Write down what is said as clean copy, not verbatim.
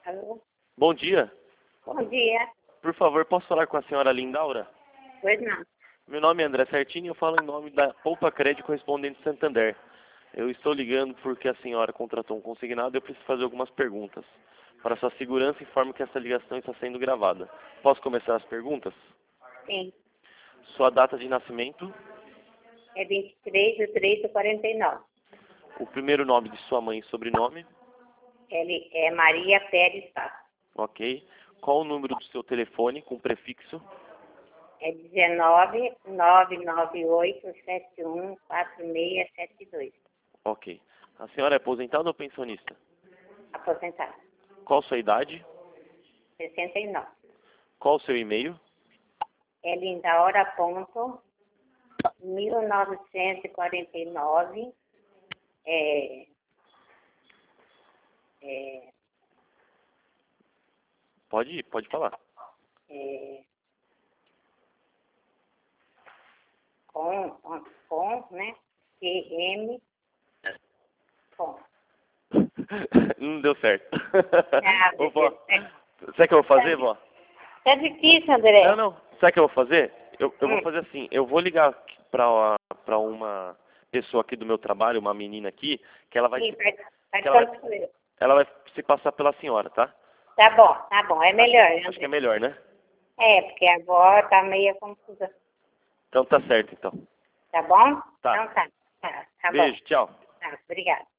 Alô? Bom dia. Bom dia. Por favor, posso falar com a senhora Lindaura? Pois não. Meu nome é André Sertini e eu falo em nome da Poupa Crédito Correspondente Santander. Eu estou ligando porque a senhora contratou um consignado e eu preciso fazer algumas perguntas. Para sua segurança, informo que essa ligação está sendo gravada. Posso começar as perguntas? Sim. Sua data de nascimento, É 23/3/49. o primeiro nome de sua mãe e sobrenome, Ele é Maria Pérez Sá. ok? Qual o número do seu telefone com prefixo? É 19-998-71-4672. Ok. A senhora é aposentada ou pensionista? Aposentada. Qual sua idade? 69. Qual o seu e-mail? É lindaura.1949. É, Pode falar. é, né? CM. Com. Não deu certo. Ah, Ô, vó, sabe o que eu vou fazer, vó? Tá difícil, André. Não. Sabe o que eu vou fazer? Eu vou Hum. fazer assim. Eu vou ligar pra uma pessoa aqui do meu trabalho, uma menina aqui, que ela vai, Sim, faz que ela vai, tanto que eu. ela vai se passar pela senhora, tá? Tá bom. É melhor, Acho que é André. melhor, né? É, porque a avó tá meio confusa. Então tá certo, então. Tá bom? Tá. Então tá. Tá bom. Beijo, tchau. Tá, obrigada.